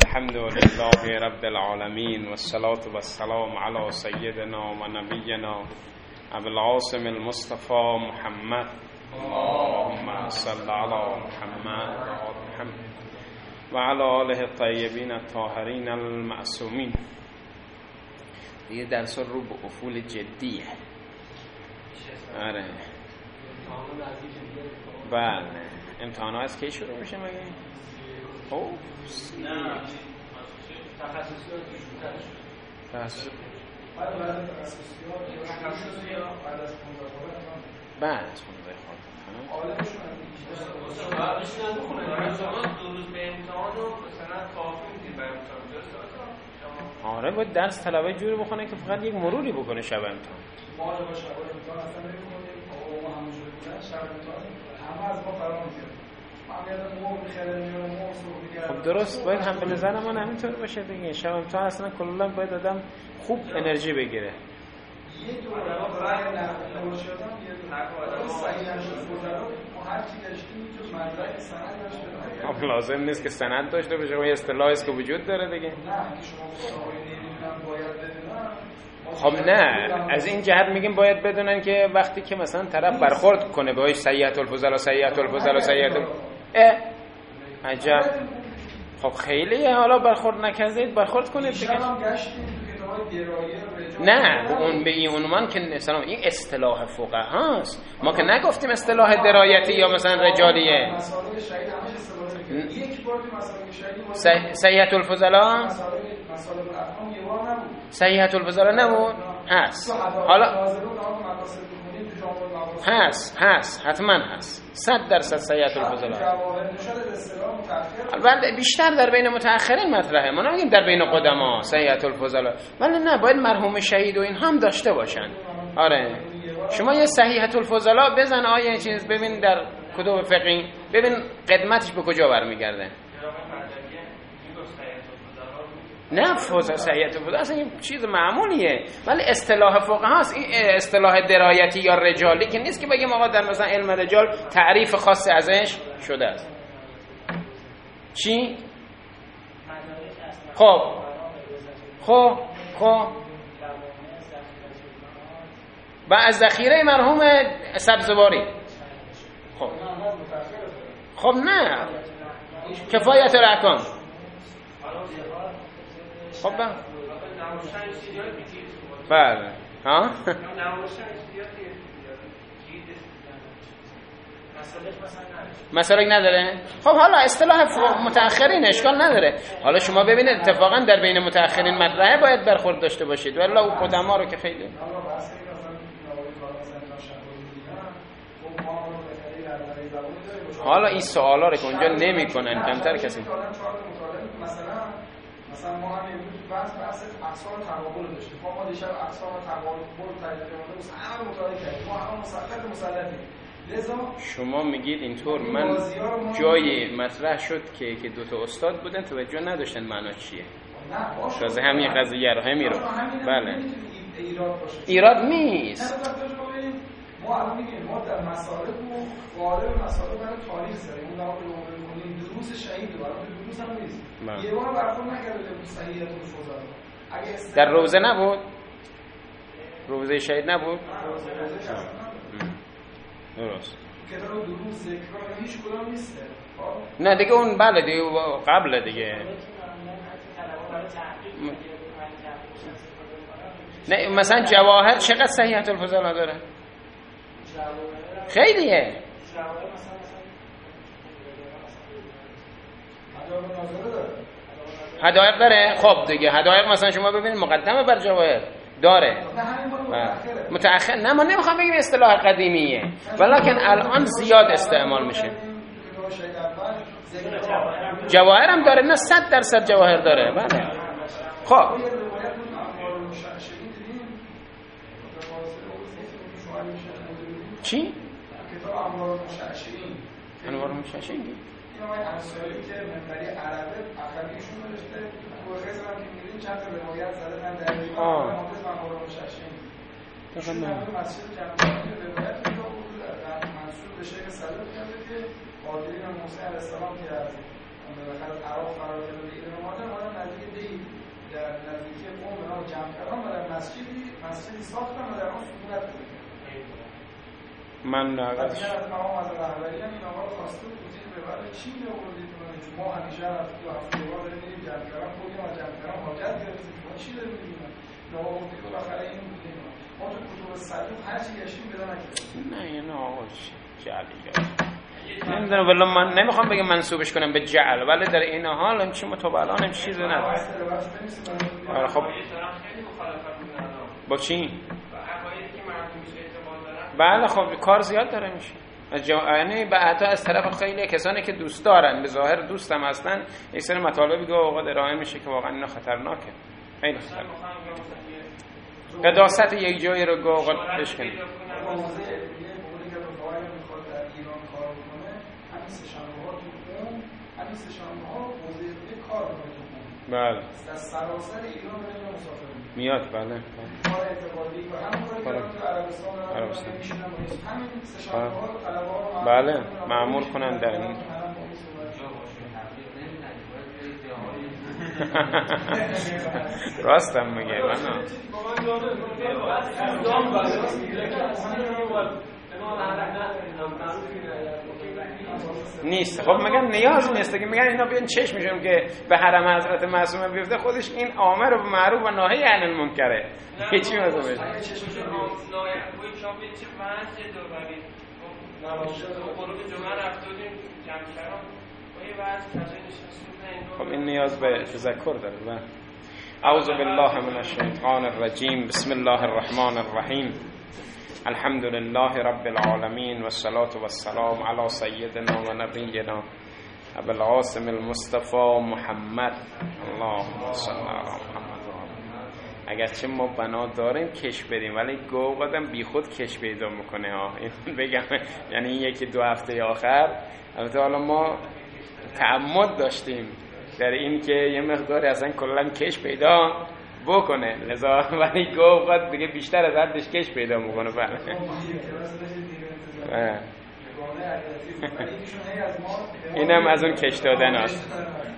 الحمد لله رب العالمين والصلاة والسلام على سيدنا ونبينا أبي العاصم المصطفى محمد اللهم صل على محمد وعلى آله الطيبين الطاهرين المعصومين. دیگه درس رو به افول جدیه. آره بله امتحانات از کی شروع میشه مگه؟ اوه نه تخصصیات بس بعد از تخصصیات بعد از 15 بعد از 15 عالمشون بعدش نمیخونه شما 2 روز به امتحان و مثلا کافی میدید برای امتحان درست. آره باید درس طلبه جوری بخونه که فقط یک مروری بکنه شب امتحان. ما رو با شب امتحان اصلا نمی‌کنیم. ما همونجوری بودن شب امتحان همه از ما فرار می‌کردن. خب درست باید هم به نظر من همینطور باشه دیگه. شب امتحان اصلا کلا باید آدم خوب انرژی بگیره. یه دور رای نوشتم یه دور صحیح نشد گذرا ما هر چی داشتیم تو مدرک سند داشته. خب لازم نیست که سند داشته باشه. یه اصطلاحی است که وجود داره دیگه. نه که شما باید بدونن. خب نه از این جهت میگیم باید بدونن که وقتی که مثلا طرف برخورد کنه بهش سیئة الفضلا عجب. خب خیلی حالا برخورد نکردید برخورد کنید دیگه. نه اون به این عنوان که مثلا این اصطلاح فقهاست. ما که نگفتیم اصطلاح درایتی یا مثلا رجالیه. سیئة الفضلا سیئة الفضلا نبود؟ هست. حالا هست حتما هست 100% سیئة الفضلا. البته بیشتر در بین متأخرین مطرحه. ما نمیگیم در بین قدما سیئة الفضلا، ولی نه باید مرحوم شهید و این هم داشته باشن. آره شما یه صحیحة الفضلا بزن آیه چیز ببین در کتب فقهی ببین قدمتش به کجا برمیگرده. نه صحیحة الفضلا اصلا این چیز معمولیه، ولی اصطلاح فقها هست. این اصطلاح درایتی یا رجالی که نیست که بگیم آقا در مثلا علم رجال تعریف خاص ازش شده است. چی؟ خب و از ذخیره مرحوم سبزواری. خب نه کفایت الاحکام. خب بله ها مسالک نداره. خب حالا اصطلاح متأخرین اشکال نداره. حالا شما ببینید اتفاقا در بین متأخرین مطرحه باید برخورد داشته باشید، ولی او قدما رو که خیلی حالا این سوالا رو که اونجا نمی‌کنن کمتر کسی. مثلا ما هم امروز بحث اقسام تقابل رو داشتیم. ما دیشب اقسام تقابل رو تعریف کردیم. همه مطالعه کردیم. ما هم مسلطیم. لذا شما میگید اینطور. من جای مطرح شد که دو تا استاد بودن توجه نداشتن معنا چیه. تازه همین قضیه رو همین رو بله ایراد نیست. ما الان میگیم ما در مسائل و غالب مسائل برای تاریخ داریم. اون رو می‌کنیم دروس شهید رو برای دروس هم نیست. یه بار برخورد نکرده به صحیحة الفضلا. در روزه نبود؟ روزه شهید نبود؟ درست. کتاب دروس ذکر هیچ کدام نیست. نه دیگه اون بله دیگه قبل دیگه. نه مثلا جواهر چقدر صحیحة الفضلا داره؟ خیلیه. هدایق داره. خب دیگه هدایق مثلا شما ببینید مقدمه بر جواهر داره. متأخر نه ما نمیخوام بگیم اصطلاح قدیمیه، ولکن الان زیاد استعمال میشه. جواهر هم داره. نه 100% جواهر داره. بله خب چی؟ کتاب انوار المشعشعین این آقای انصاری که منبری عربه اخریشون نوشته برخیز هم که میرین چند تا روایت زده من در دیوان حافظ انوار المشعشعین ایشون در مسجد جمعیت روایت اینجا بود منصور به شیخ صدوق کرده که قادرین موسی علیه السلام که از بالاخره عراق فرار کرده به ایران اومدن نزدیک دی در نزدیکی قم به نام جمکران و در مسجدی ساختن و در آن سکونت پیدا کردن. من از مقام از رهبری هم این آقا خواسته بود که به بعد چین آوردید ما همیشه تو هفته بار داریم میریم جمکران خودیم از جمکران حاجت گرفتیم ما چی داریم میگیم نه گفتی که بالاخره این بودیم ما تو کتب صدوق هر چی گشتیم پیدا نکردیم. نه این آقا جعلی نمیدونم والله من نمیخوام بگم منسوبش کنم به جعل ولی در این حال این چی متوالان این چیزی نداره. خب با چی؟ بله خب کار زیاد داره میشه یعنی حتی از طرف خیلی کسانی که دوست دارن به ظاهر دوستم هستن یک سری مطالبی که اوقات ارائه میشه که واقعا اینا خطرناکه خیلی خطرناکه قداست یک جایی رو اوقات بشکنیم بله از سراسر ایران برای مسافر میاد بله کار اعتقادی و همون کاری که عربستان همین سه شنبه‌ها طلبه‌ها بله معمول کنن در این راستم میگه بنا نیست. خب میگن نیاز نیست که میگن اینا بیان چشمشون که به حرم حضرت معصومه بیفته خودش این امر به معروف و ناهی عن المنکره هیچی مثلا بشه خب این نیاز به تذکر داره. اعوذ بالله من الشیطان الرجیم بسم الله الرحمن الرحیم الحمد لله رب العالمين والصلاة والسلام على سيدنا ونبينا أبي العاصم المصطفى محمد اللهم صل على محمد. اگرچه ما بنا داریم کش بریم ولی گوه قدم بی خود کش پیدا میکنه ها این بگم یعنی یکی دو هفته آخر البته حالا ما تعمد داشتیم در این که یه مقداری اصلا کلا کش پیدا بکنه لذا ولی گوه قد دیگه بیشتر از حدش کش پیدا میکنه. بله اینم از اون کش دادن هست.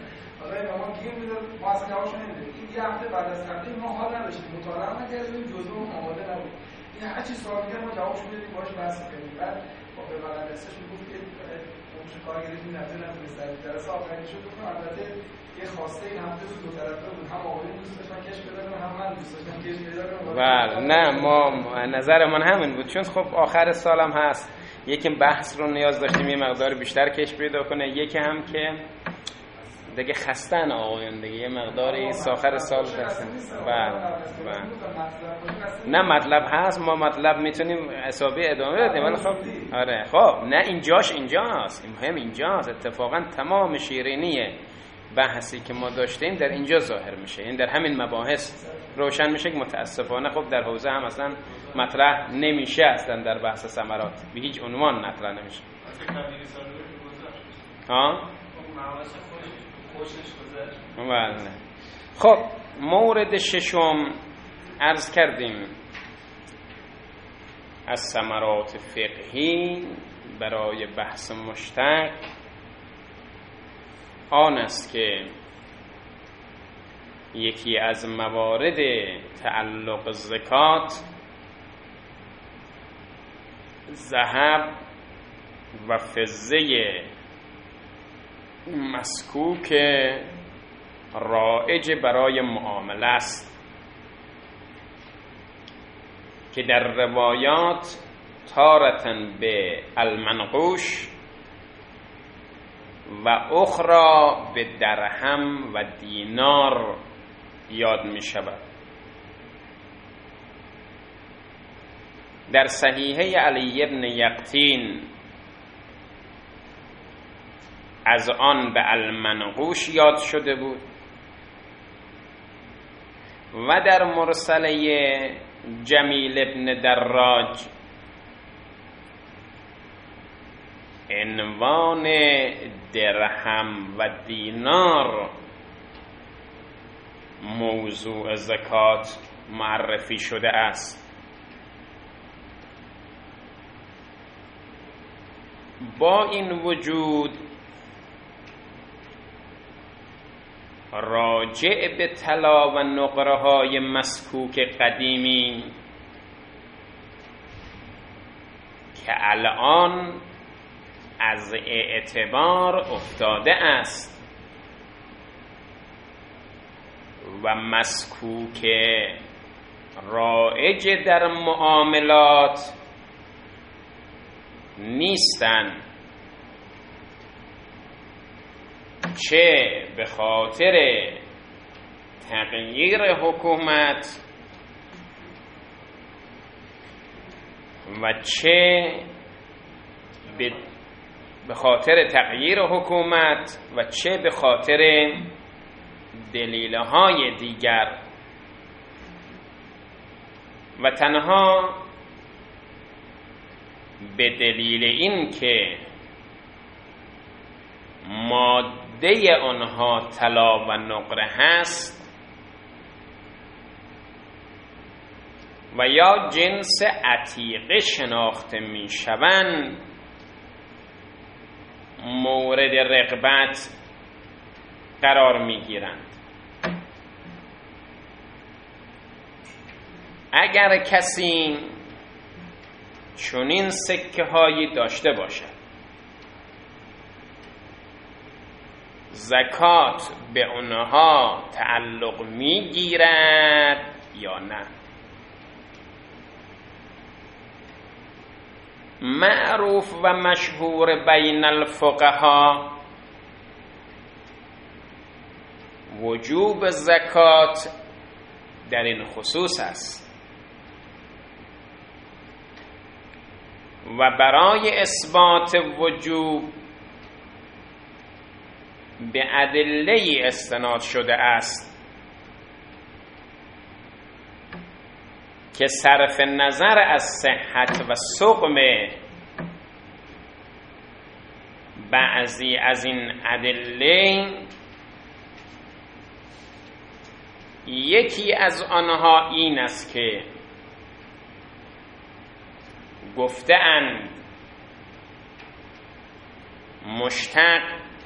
یه هفته بعد از تقدیم ما حال نداشتیم مطالعه نکردیم جزء اون آماده نبود این هر چی سوال می‌کرد ما جوابش میدادیم باهاش بحث می‌کردیم بعد با به مدرسه‌ش میگفت که اون چه کار گرفتیم نتونست درس آخرین شد گفتم البته یه خواسته این هفته دو طرفه بود هم آقایون دوست داشتن کش پیدا کنن هم من دوست داشتم کش پیدا کنم. بله نه ما نظر من همین بود چون خب آخر سالم هست یکی بحث رو نیاز داشتیم یه مقدار بیشتر کش پیدا کنه یکی هم که دیگه خستن آقایون دیگه یه مقداری آخر سال هستن. بله نه مطلب هست ما مطلب میتونیم حسابی ادامه بدیم ولی خب آره خب نه اینجاش اینجاست این مهم اینجاست اتفاقا تمام شیرینی بحثی که ما داشتیم در اینجا ظاهر میشه این در همین مباحث روشن میشه که متاسفانه خب در حوزه هم اصلا مطرح نمیشه اصلا در بحث ثمرات به هیچ عنوان مطرح نمیشه. ها بله خب مورد ششم عرض کردیم از ثمرات فقهی برای بحث مشترک آن است که یکی از موارد تعلق زکات ذهب و فضه مسکوک رایج برای معامله است که در روایات تارتن به المنقوش و اخرى به درهم و دینار یاد می شود. در صحیحه علی ابن یقطین از آن به المنقوش یاد شده بود و در مرسله جمیل ابن دراج عنوان درهم و دینار موضوع زکات معرفی شده است. با این وجود راجع به طلا و نقره های مسکوک قدیمی که الان از اعتبار افتاده است و مسکوک رایج در معاملات نیستند، چه به خاطر تغییر حکومت و چه به خاطر تغییر حکومت و چه به خاطر دلیل‌های دیگر، و تنها به دلیل این که ماده آنها طلا و نقره هست و یا جنس عتیقه شناخته می شوند مورد رغبت قرار می گیرند. اگر کسی چنین سکه هایی داشته باشد، زکات به آنها تعلق می گیرد یا نه؟ معروف و مشهور بین الفقها وجوب زکات در این خصوص است و برای اثبات وجوب به ادله استناد شده است که صرف نظر از صحت و سقم بعضی از این ادله، یکی از آنها این است که گفته‌اند مشتق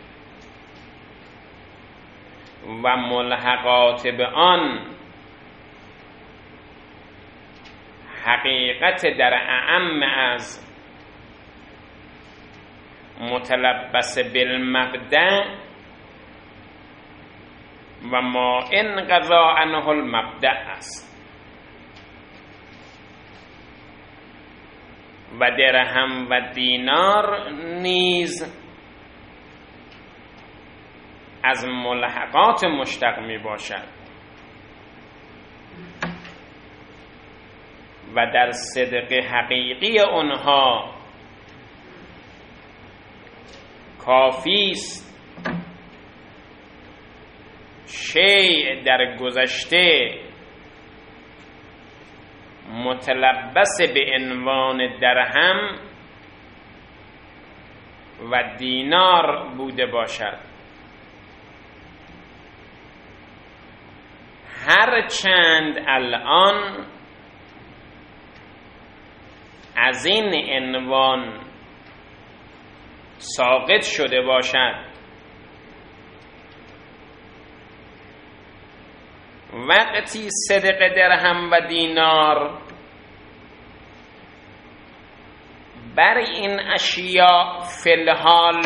و ملحقات به آن حقیقت در اعم از متلبس بالمبدأ و ما انقضا عنه المبدأ است و درهم و دینار نیز از ملحقات مشتق می باشد و در صدق حقیقی آنها کافی است شیء در گذشته متلبس به عنوان درهم و دینار بوده باشد، هرچند الان از این عنوان ساقط شده باشد. وقتی صدق درهم و دینار بر این اشیاء فی الحال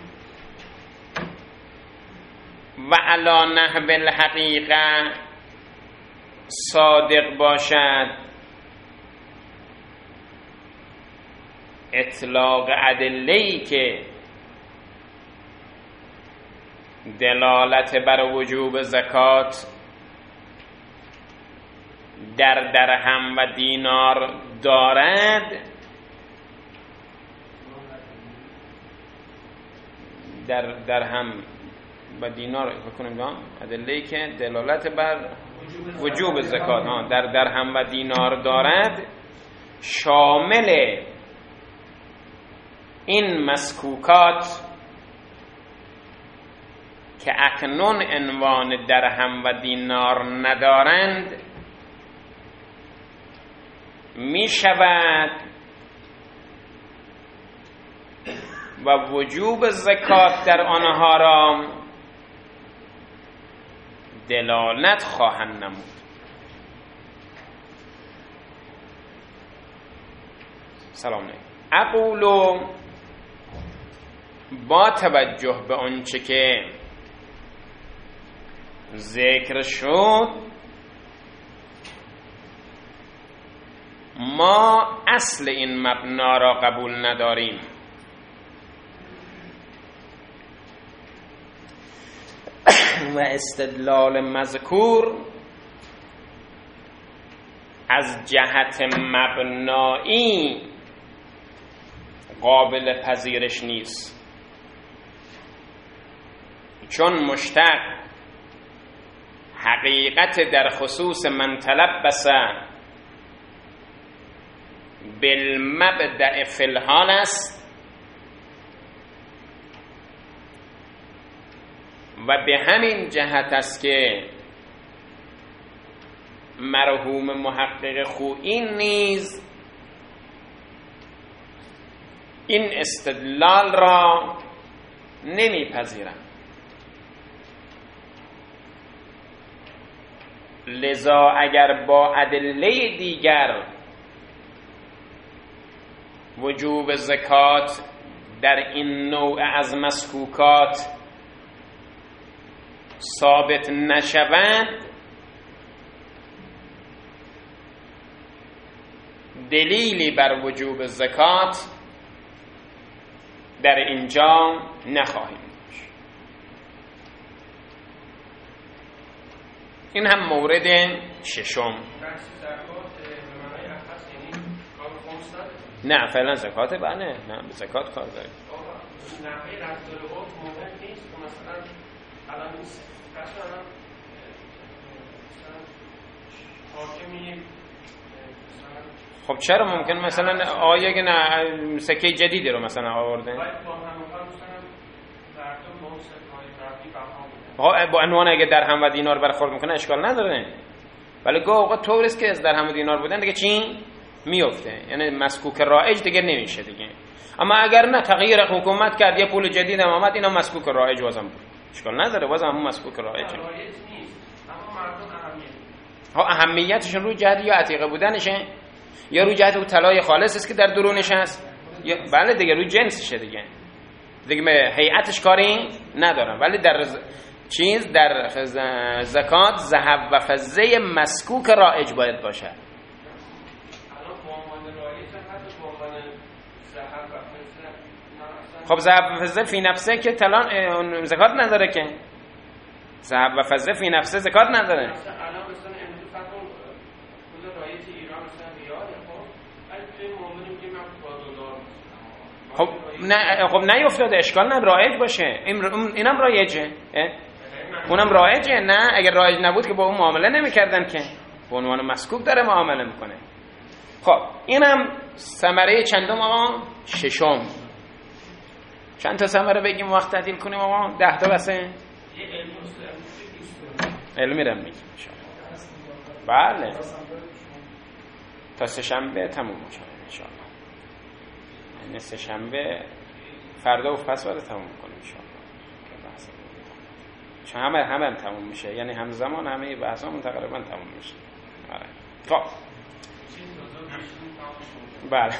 و علی نحو الحقیقه صادق باشد، اطلاق ادله‌ای که دلالت بر وجوب زکات در درهم و دینار دارد، در درهم و دینار بکنیم ادله‌ای که دلالت بر وجوب زکات در درهم و دینار دارد، شامل این مسکوکات که اکنون عنوان درهم و دینار ندارند می شود و وجوب زکات در آنها را دلالت خواهند نمود. سلام علیکم. اقولو با توجه به آنچه که ذکر شد ما اصل این مبنا را قبول نداریم و استدلال مذکور از جهت مبنایی قابل پذیرش نیست، چون مشتق حقیقت در خصوص من تلبس بالمبدأ فی الحال است و به همین جهت است که مرحوم محقق خویی نیز این استدلال را نمیپذیرند. لذا اگر با ادله دیگر وجوب زکات در این نوع از مسکوکات ثابت نشود، دلیلی بر وجوب زکات در اینجا نخواهیم داشت. این هم مورد ششم. نه فعلا زکات بله، نه به زکات کار داریم. نحوه رفتار عرف مهم نیست. مثلا الان مثلا حاکمی خب چرا ممکن مثلا آیه که نه سکه جدیدی رو مثلا آورده با عنوان اگه درهم و دینار برخورد میکنه اشکال نداره، ولی گاه اوقات طوریست که از درهم و دینار بودن دیگه چی میفته، یعنی مسکوک رایج دیگه نمیشه دیگه. اما اگر نه تغییر حکومت کرد یه پول جدید هم آمد، اینا مسکوک رایج واسم بود، اشکال نداره، واسم همون مسکوک رایجه. ها اهمیتشون روی جهت یا عتیقه بودنشه یا روی جهت طلای خالص است که در درونش هست، یا بله دیگه روی جنسشه دیگه به هیئتش کاری ندارم. ولی در چیز در زکات ذهب و فضه مسکوک رایج باید باشه. خب ذهب و فضه فی نفسه که طلا زکات نداره، که ذهب و فضه فی نفسه زکات نداره. خب نه، خب نیفتاده، اشکال نه، رایج باشه، اینم رایجه، اونم رایجه. نه اگر رایج نبود که با اون معامله نمیکردن، که به عنوان مسکوک داره معامله میکنه. خب اینم ثمره چندم آقا؟ ششم. چند تا ثمره بگیم وقت تعدیل کنیم آقا؟ 10 تا بسه؟ علمی رو میگیم بله، تا سه شنبه تموم میشه انشاءالله. یعنی سه شنبه فردا و پس فردا تموم کنیم انشاءالله، چون همه تموم میشه، یعنی همزمان همه بحثامون تقریبا تموم میشه. آره خب بله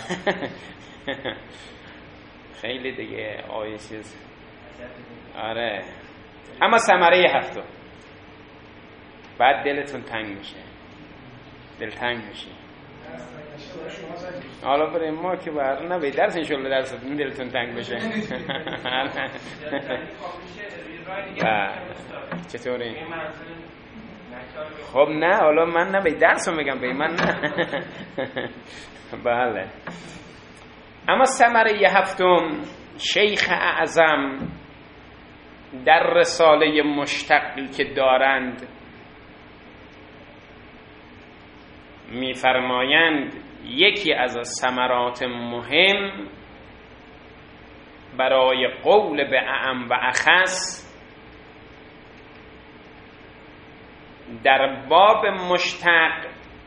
خیلی دیگه آیه چیز. آره اما ثمره هفتم بعد دلتون تنگ میشه، دلتنگ میشه. حالا برای ما که بر نه به درس انشالله درس دلتون تنگ بشه. چطوری؟ خب نه حالا من نه به درس رو میگم، به من نه. بله. اما ثمره هفتم شیخ اعظم در رساله مشتقی که دارند می‌فرمایند یکی از ثمرات مهم برای قول به اعم و اخص در باب مشتق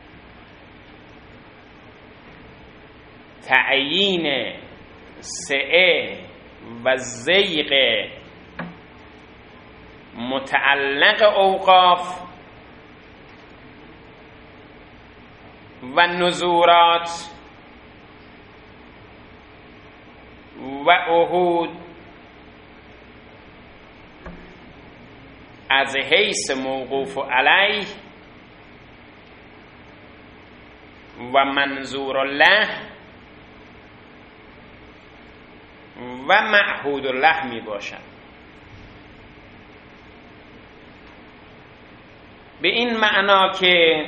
تعیین سعه و زیغ متعلق اوقاف و نذورات و عهود از حیث موقوف علیه و منظور له و معهود له می باشد. به این معنا که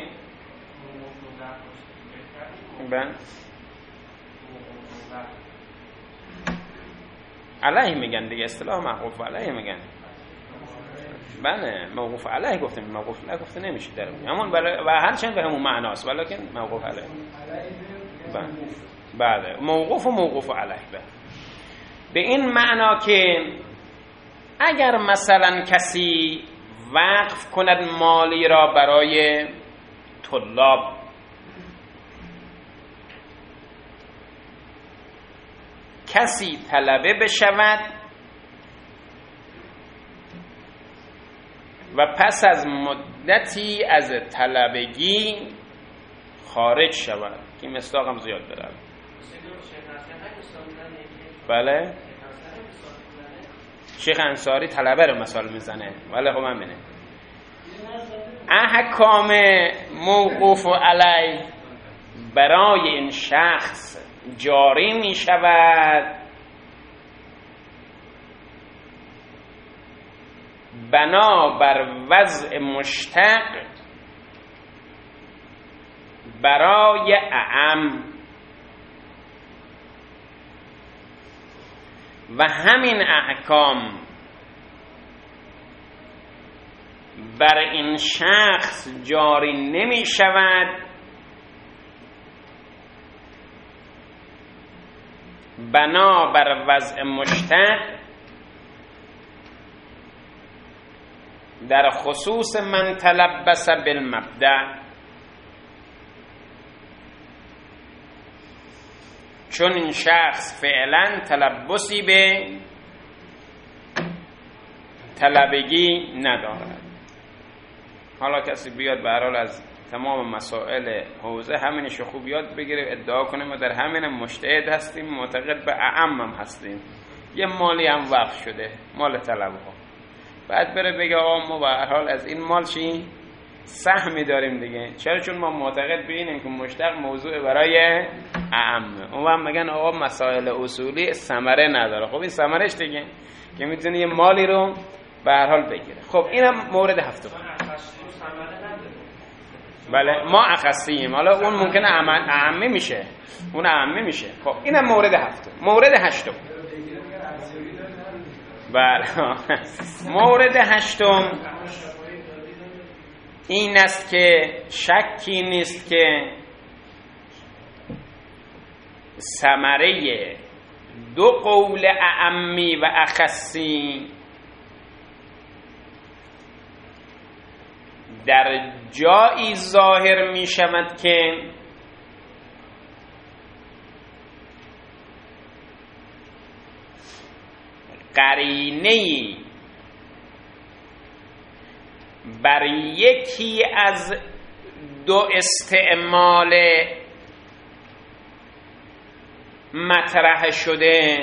علیه میگن دیگه، اصطلاح موقوف علیه میگن. بله موقوف علیه گفتیم، موقوف علیه گفته نمیشه در همون و هرچند به همون معناست، ولیکن موقوف علیه. بله موقوف و موقوف علیه. به این معنا که اگر مثلا کسی وقف کند مالی را برای طلاب، کسی طلبه بشود و پس از مدتی از طلبگی خارج شود که مصداق هم زیاد داره. بله شیخ انصاری طلبه رو مثال میزنه، ولی خب همینه. احکام موقوف علی برای این شخص جاری می شود بنا بر وضع مشتق برای اعم، و همین احکام بر این شخص جاری نمی شود بنا بر وضع مشتق در خصوص من تلبس بالمبدأ، چون این شخص فعلا تلبسی به طلبگی ندارد. حالا کسی بیاد به هر حال از تمام مسائل حوزه همینشو خوب یاد بگیره، ادعا کنه ما در همین مجتهد هستیم، معتقد به اعم هم هستیم، یه مالی هم وقف شده مال طلبه ها، بعد بره بگه آقا ما به هر حال از این مال چی سهمی داریم دیگه. چرا؟ چون ما معتقد به اینیم که مشتق موضوع برای اعمه. اون هم میگن آقا مسائل اصولی ثمره نداره. خب این ثمرش دیگه که میتونه یه مالی رو به هر حال بگیره. خب اینم مورد هفتم. بله ما اخصیم، حالا اون ممکنه اعمه میشه، اون اعمه میشه. خب اینم مورد هفتم. مورد هشتم، بله مورد هشتم این است که شکی نیست که ثمره دو قول اعمی و اخصی در جایی ظاهر می شود که قرینه‌ای بر یکی از دو استعمال مطرح شده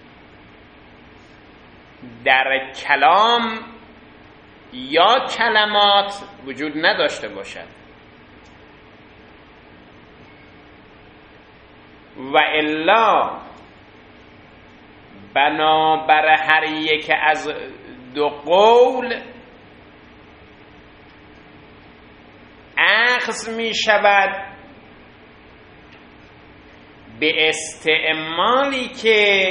در کلام یا کلمات وجود نداشته باشد و الا بنابر هر یک از دو قول اخذ می شود به استعمالی که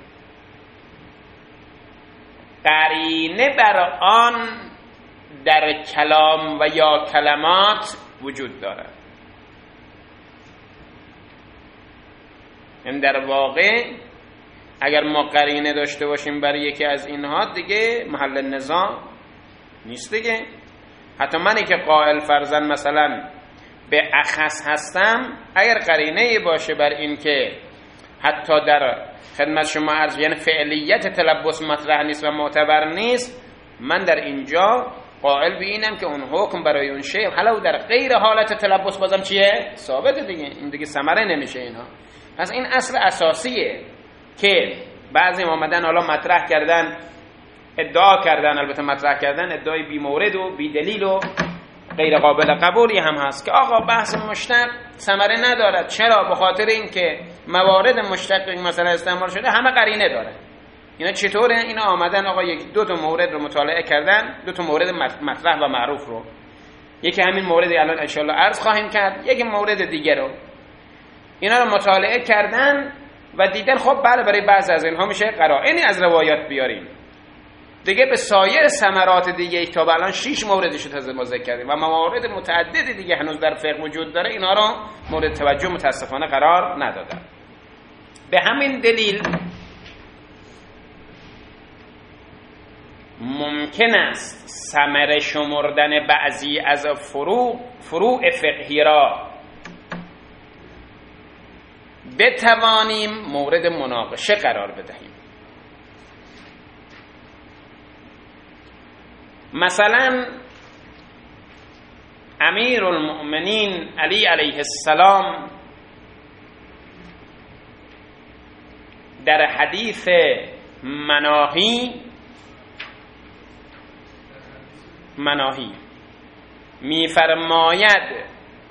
قرینه بر آن در کلام و یا کلمات وجود دارد. این در واقع اگر ما قرینه داشته باشیم برای یکی از اینها دیگه محل نزاع نیست دیگه. حتی منی که قائل فرضاً مثلا به اخص هستم، اگر قرینه باشه بر این که حتی در خدمت شما عرض یعنی فعلیت تلبس مطرح نیست و معتبر نیست، من در اینجا قائل به اینم که اون حکم برای اون شی حالا در غیر حالت تلبس بازم چیه؟ ثابته دیگه، این دیگه ثمره نمیشه اینها. پس این اصل اساسیه که بعضی آمدن حالا مطرح کردن، ادعا کردن، البته مطرح کردن ادعای بی مورد و بی دلیل و غیر قابل قبولی هم هست که آقا بحث مشتق ثمره ندارد. چرا؟ به خاطر اینکه موارد مشتق مثلا استعمال شده همه قرینه داره. اینا چطوره؟ اینا آمدن آقا یک دو تا مورد رو مطالعه کردن، دو تا مورد مطرح و معروف رو، یکی همین موردی الان ان شاءالله عرض خواهیم کرد، یک مورد دیگه رو، اینا رو مطالعه کردن و دیدن خب بله برای بعضی از اینها میشه قرائنی از روایات بیاریم دیگه. به سایر ثمرات دیگه تا الان 6 موردش رو ما ذکر کردیم و موارد متعدد دیگه هنوز در فقه وجود داره، اینا رو مورد توجه متاسفانه قرار ندادن. به همین دلیل ممکن است ثمره شمردن بعضی از فروع فقهی را بتوانیم مورد مناقشه قرار بدهیم. مثلا امیر المؤمنین علی علیه السلام در حدیث مناهی می‌فرماید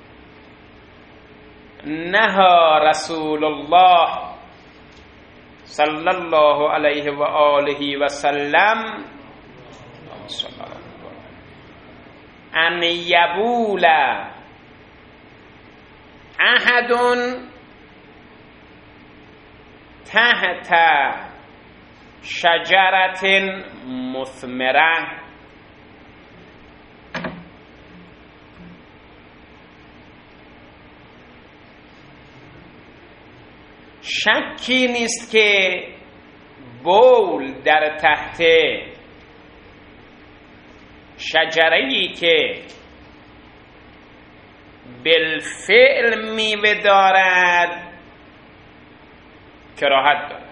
نهى رسول الله صلی الله علیه و آله و سلم ان یبول احد تحت شجرة مثمره شکی نیست که بول در تحت شجره‌ای که بالفعل میوه دارد کراهت دارد.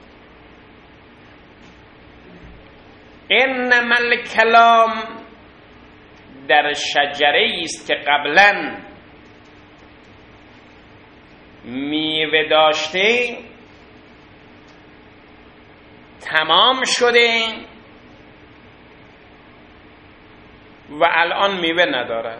انما الکلام در شجره‌ای است که قبلاً میوه داشته، تمام شده و الان میوه ندارد،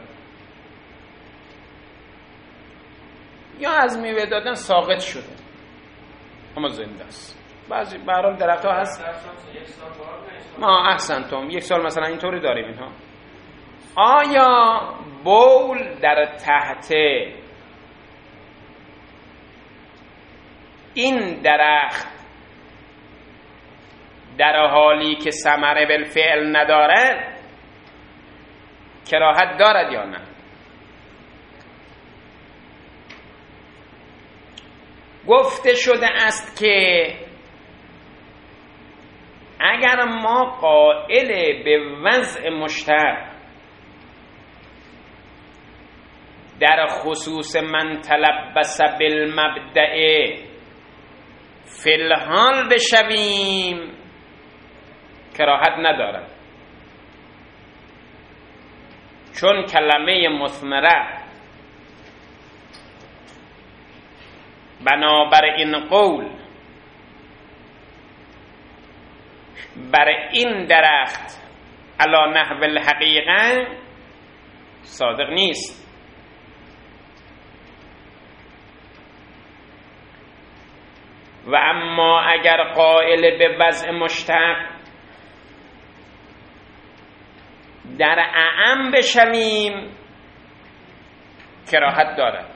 یا از میوه دادن ساقط شده اما زنده است. بعضی به هر حال درخت‌ها هست ما احسنتم 1 سال مثلا اینطوری داریم اینها. آیا بول در تحت این درخت در حالی که ثمره بالفعل ندارد کراهت دارد یا نه؟ گفته شده است که اگر ما قائل به وضع مشتق در خصوص من تلبس بالمبدأ فی الحال بشویم کراهت ندارد، چون کلمه مثمره بنابر این قول بر این درخت علی نحو الحقیقه صادق نیست. و اما اگر قائل به وضع مشتق در اعم بشویم کراهت دارد،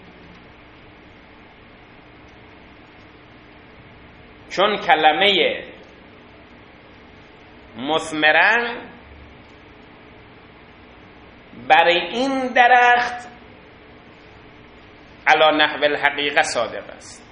چون کلمه مثمرن برای این درخت علی نحو الحقیقه صادق است.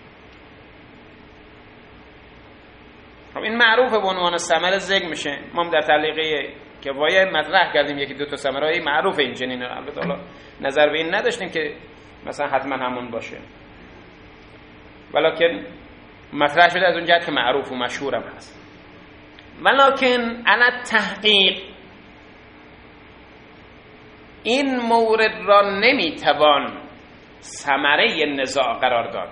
خب این معروف به عنوان ثمره ذکر میشه. ما هم در تعلیقه که وایه مطرح کردیم یکی دو تا ثمره‌ای معروف این چنین، البته حالا نظر به این نداشتیم که مثلا حتما همون باشه، ولکن مطرح شده از اون جهت که معروف و مشهورم هست. ولکن علی تحقیق این مورد را نمیتوان ثمره نزاع قرار داد،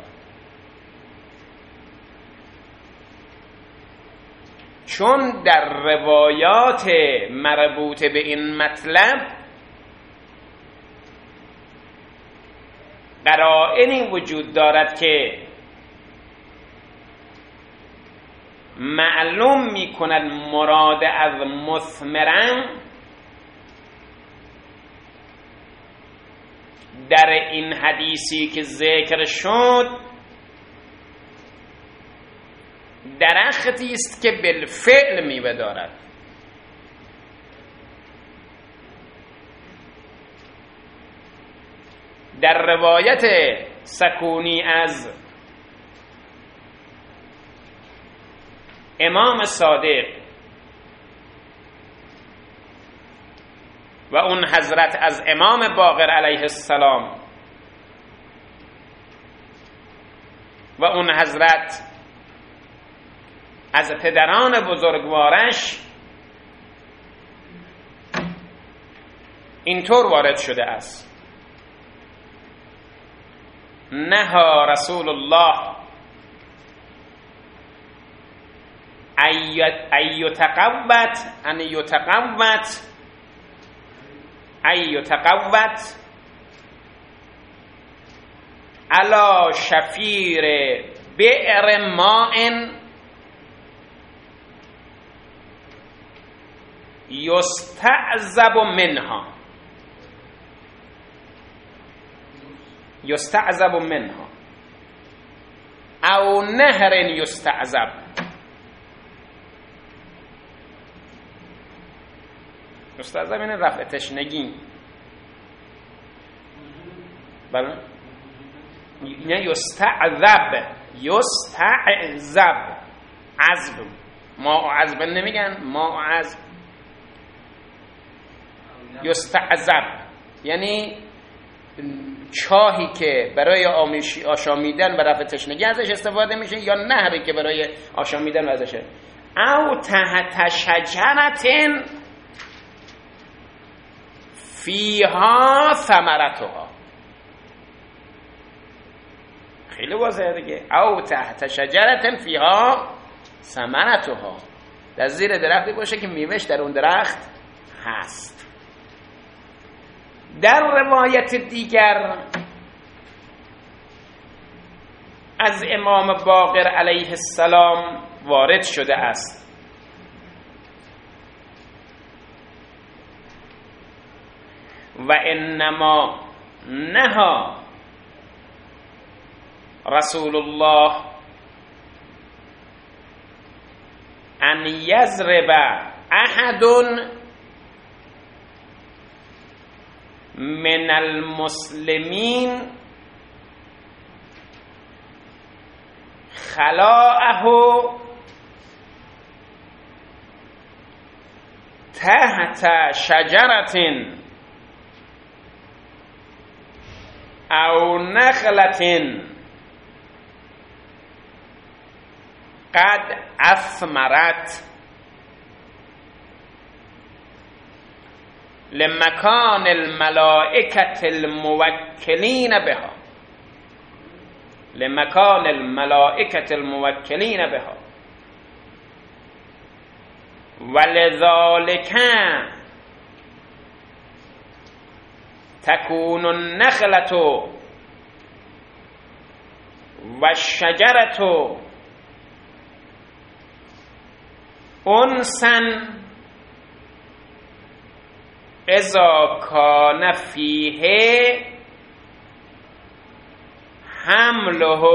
چون در روایات مربوط به این مطلب قرائنی وجود دارد که معلوم می کند مراد از مثمرن در این حدیثی که ذکر شد درختی است که بالفعل میوه دارد. در روایت سکونی از امام صادق و اون حضرت از امام باقر علیه السلام و اون حضرت از پدران بزرگوارش اینطور وارد شده است: نهى رسول الله أن يتقوت على شفير بئر ماء يستعذب منها او نهر يستعذب. استعذب این رفع تشنگی، بله، نه یستعذب، یستعذب، عذب، ما عذب نمیگن، ما عذب، یستعذب یعنی چاهی که برای آشامیدن و رفع تشنگی ازش استفاده میشه، یا نهری که برای آشامیدن ازشه. او تحت شجرة فیها ثمرتها، خیلی واضحه دیگه. او تحت شجرة فیها ثمرتها، در زیر درختی باشه که میوهش در اون درخت هست. در روایت دیگر از امام باقر علیه السلام وارد شده است: و انما نهى رسول الله ان یضرب احد من المسلمین خلاءه تحت شجرة او نخلة قد اثمرت لمکان الملائکة الموکلین بها، لمکان الملائکة الموکلین بها، ولذالک تكون النخلة والشجرة أنسا اذا كان فيه حمله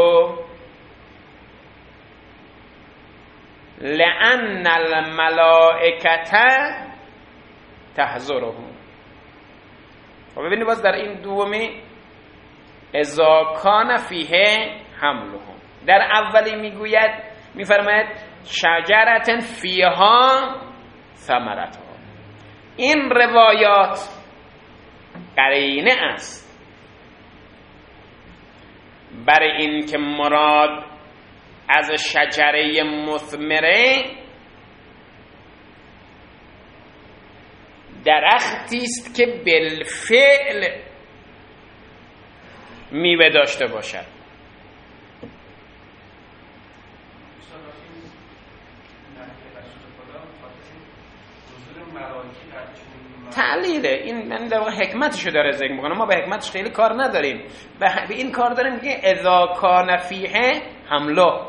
لأن الملائكة تحذره. و ببینید باز در این دومی اذا کان فیه حمله، در اولی میگوید میفرماید شجرة فیها ثمرتها. این روایات قرینه است برای این که مراد از شجره مثمره درختی است که بالفعل میوه داشته باشد. تعلیله این، من در واقع حکمتشو داره ذکر میکنم، ما به حکمتش خیلی کار نداریم، به این کار داریم که اذا کان فیه حمله.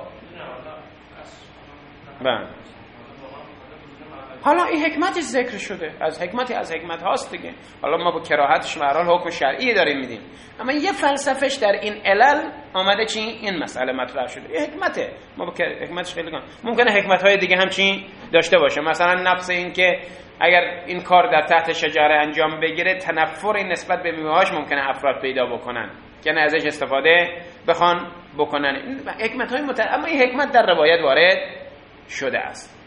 حالا این حکمتش ذکر شده، از حکمت هاست دیگه. حالا ما با کراهتش به هر حال حکم شرعی داریم میدیم، اما یه فلسفهش در این علل آمده چی این مسئله مطرح شده. این حکمته، ما با حکمتش خیلی کار. ممکنه حکمت های دیگه هم چی داشته باشه، مثلا نفس این که اگر این کار در تحت شجره انجام بگیره تنفری نسبت به میوه‌هاش ممکنه افراد پیدا بکنن که نه ازش استفاده بخوان بکنن. این حکمت های اما این حکمت در روایت وارد شده است.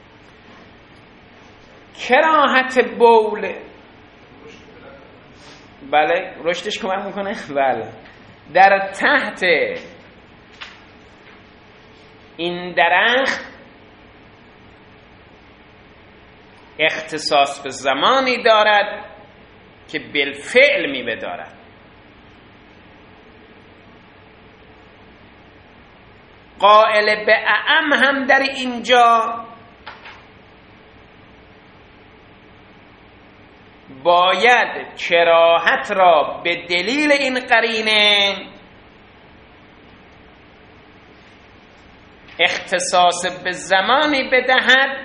کراهت بول، بله رشدش کمک میکنه، بله در تحت این درخت اختصاص به زمانی دارد که بالفعل میوه دارد. قائل به اعم هم در اینجا باید کراهت را به دلیل این قرینه اختصاص به زمانی بدهد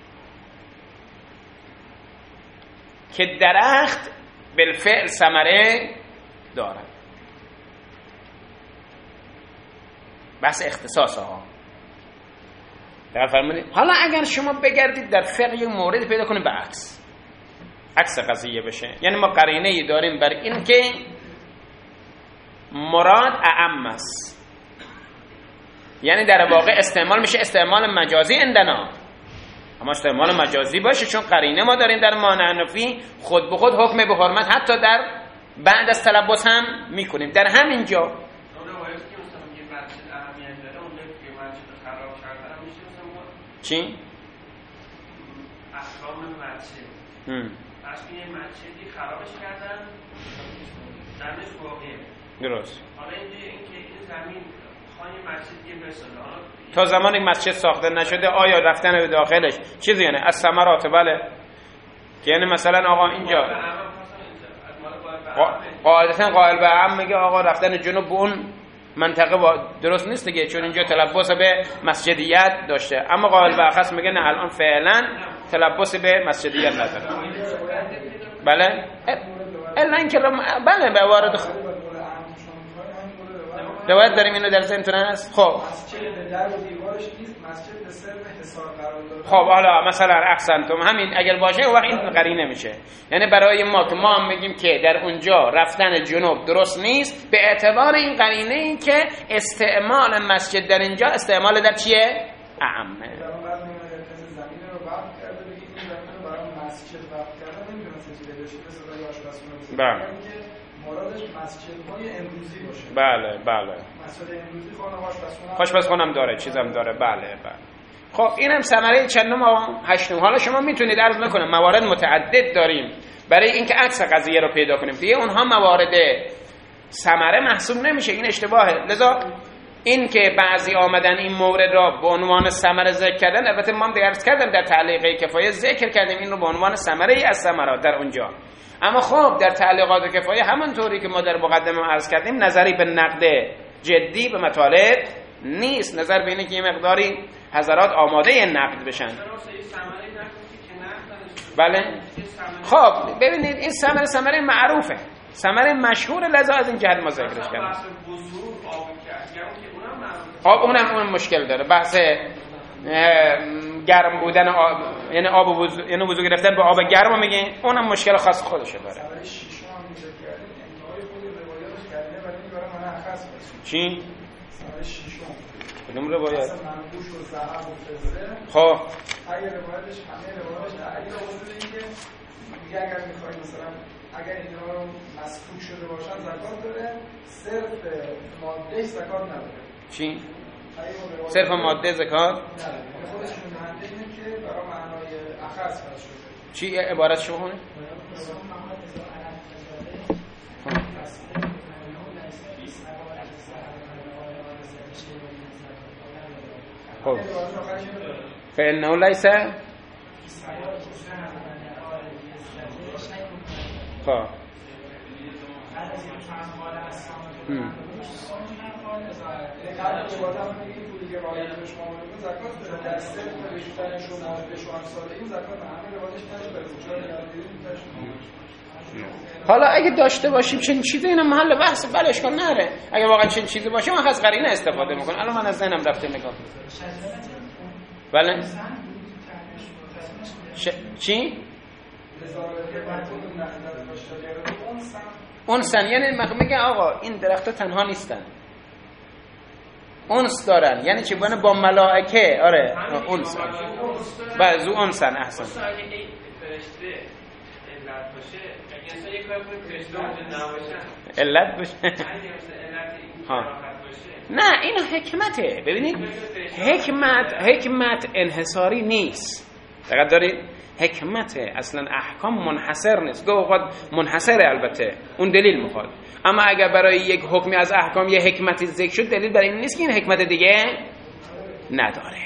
که درخت بالفعل ثمره دارد. بس اختصاص ها در فرمودید. حالا اگر شما بگردید در فقه یک مورد پیدا کنید به عکس قضیه بشه، یعنی ما قرینه ای داریم بر این که مراد اعم است، یعنی در واقع استعمال میشه استعمال مجازی اندنا، اما استعمال مجازی باشه چون قرینه ما داریم در مانع حنفی خود به خود حکم به حرمت حتی در بعد از تلبس هم میکنیم. در همین جا چی؟ احکام مسجد اصلی مسجدی خرابش کردن، درش واقعه درست. حالا اینکه این زمین خانه مسجدی بسازه تا زمانی مسجد ساخته نشده آیا رفتن به داخلش چیزی یعنی از ثمرات، بله، که یعنی مثلا آقا اینجا قاعدتا قائل به عام میگه آقا رفتن جنوب به اون منطقه درست نیست دیگه، چون اینجا تلبس به مسجدیت داشته، اما قائل به اخص میگه نه الان فعلا تلبس به مسجدیت نداره. بله الا اینکه بله به وارد روایت داریم اینو در ذهنتون هست. خب خب حالا مثلا احسنتم همین اگر باشه اون وقت این قرینه میشه، یعنی برای ما که ما هم میگیم که در اونجا رفتن جنوب درست نیست به اعتبار این قرینه این که استعمال مسجد در اینجا استعمال در چیه؟ اعمه. بله مرادش مسجدهای امروزی باشه. بله بله مسجد امروزی خانه آشپزخونه داره، چیزم داره. بله بله. خب اینم ثمره چندم و هشتم. حالا شما میتونید عرض میکنم موارد متعدد داریم برای اینکه عکس قضیه رو پیدا کنیم. دیگه اونها موارد ثمره محسوب نمیشه، این اشتباهه. لذا این که بعضی آمدن این مورد را به عنوان ثمره ذکر کردن، البته ما هم عرض کردم در تعلیق کفایه ذکر کردیم این رو به عنوان ثمره ای از ثمرات در اونجا، اما خب در تعلیقات کفایه همونطوری که ما در مقدمه عرض کردیم نظری به نقد جدی به مطالب نیست، نظر به اینه که یه مقداری حضرات آماده نقد بشن. بله خب ببینید این ثمره معروفه، ثمره مشهور، لذا از این جهت ما ذکرش کردیم. خب اونم مشکل داره، بحث گرم بودن آب، یعنی آب وضو، یعنی وضو گرفتن با آب گرم میگه، اونم مشکل خاص خودشه داره. چی؟ کدوم روایت؟ خب اگر روایتش همه روایتش تعیین وجود اینکه میگه اگر میخواید مثلا اگر اینها رو مسکوک شده باشن زکات داره، صرف ماده زکات نداره. چی؟ صرف ماده زکات؟ نه خودشون معنی اینه که برای معنای اخص فرض شده. چی عبارت شما خونه؟ خب فإنه ليس خب حالا اگه داشته باشیم چنین چیزی اینا محل بحث بله اشکال نره. اگه واقعا چنین چیزی باشه من از قرینه استفاده میکنم. الان من از ذهنم رفته نگاه بله چی؟ اونسن یعنی میگه آقا این درخت‌ها تنها نیستن، اونس دارن. یعنی چی؟ با ملائکه. آره اونس بعضو اونسن. احسن علت باشه ها. نه اینو حکمته. ببینید حکمت انحصاری نیست. دقت دارید؟ حکمت اصلا احکام منحصر نیست. دو اوقات منحصره البته، اون دلیل میخواد. اما اگر برای یک حکمی از احکام یه حکمتی ذکر شد دلیل برای این نیست که این حکمت دیگه نداره.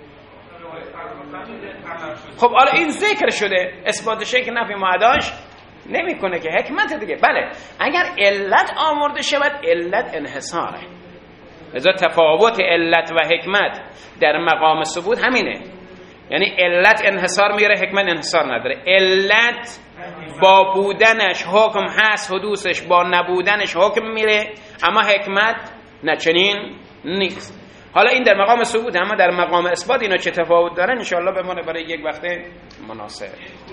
خب حالا این ذکر شده، اثبات که نفی معداش نمیکنه که حکمت دیگه. بله اگر علت آورده شود علت انحصاره. لذا تفاوت علت و حکمت در مقام ثبوت همینه. یعنی علت انحصار میاره، حکمت انحصار نداره. علت با بودنش حکم هست، حدوثش با نبودنش حکم میره، اما حکمت نه چنین نیست. حالا این در مقام ثبوت، اما در مقام اثبات اینا چه تفاوت دارن انشاءالله بمونه برای یک وقت مناسب.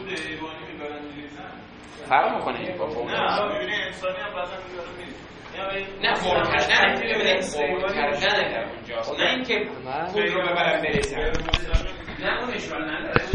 فرق میکنه این با فوق. نه ببینید انسانی هم بعضا میذاره نه فوق کردن ببینید فوق کردن در اونجاست، نه اینکه پول رو ببرن برسن. نه اون اشکال نداره.